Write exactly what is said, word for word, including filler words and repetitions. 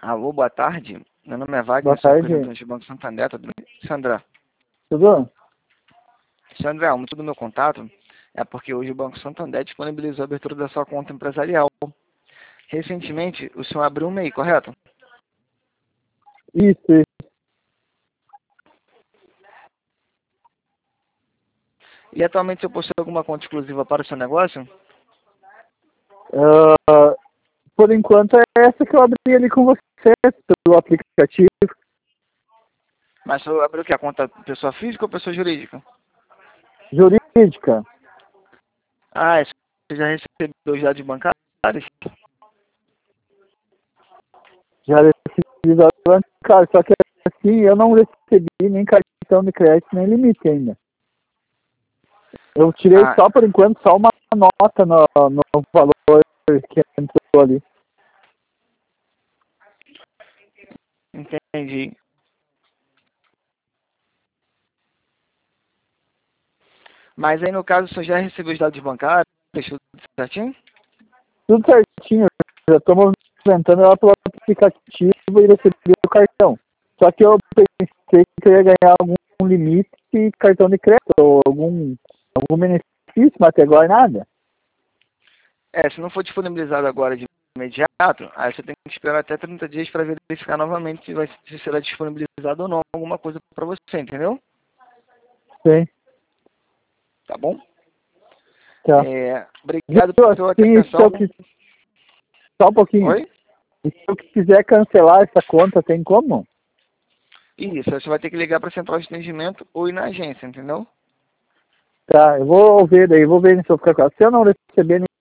Alô, boa tarde. Meu nome é Wagner, Boa sou tarde. representante do Banco Santander, tudo bem? Sandra. Tudo? Sandra, o motivo do meu contato é porque hoje o Banco Santander disponibilizou a abertura da sua conta empresarial. Recentemente, o senhor abriu um M E I, correto? Isso, isso. E atualmente o senhor possui alguma conta exclusiva para o seu negócio? Ah, por enquanto é essa que eu abri ali com você, pelo aplicativo. Mas o senhor abriu o quê? A conta pessoa física ou pessoa jurídica? Jurídica. Ah, você já recebeu os dados bancários? Já recebi da bancária, só que assim, eu não recebi nem cartão de crédito, nem limite ainda. Eu tirei Ah, só, por enquanto, só uma nota no, no valor que entrou ali. entendi. Mas aí, no caso, o senhor já recebeu os dados bancários? Tudo certinho? Tudo certinho, eu já estou movimentando ela pelo aplicativo e recebi o cartão. Só que eu pensei que eu ia ganhar algum limite de cartão de crédito, ou algum, algum benefício, mas até agora nada. É, se não for disponibilizado agora de imediato, aí você tem que esperar até trinta dias para verificar novamente se, vai, se será disponibilizado ou não alguma coisa para você, entendeu? Sim, Tá bom? tá. É, obrigado Viu, pela sua assim, se atenção. eu quis, só um pouquinho. Oi? E se eu quiser cancelar essa conta, tem como? Isso, você vai ter que ligar para a central de atendimento ou ir na agência, entendeu? Tá, eu vou ver daí, vou ver se eu ficar com ela. Se eu não receber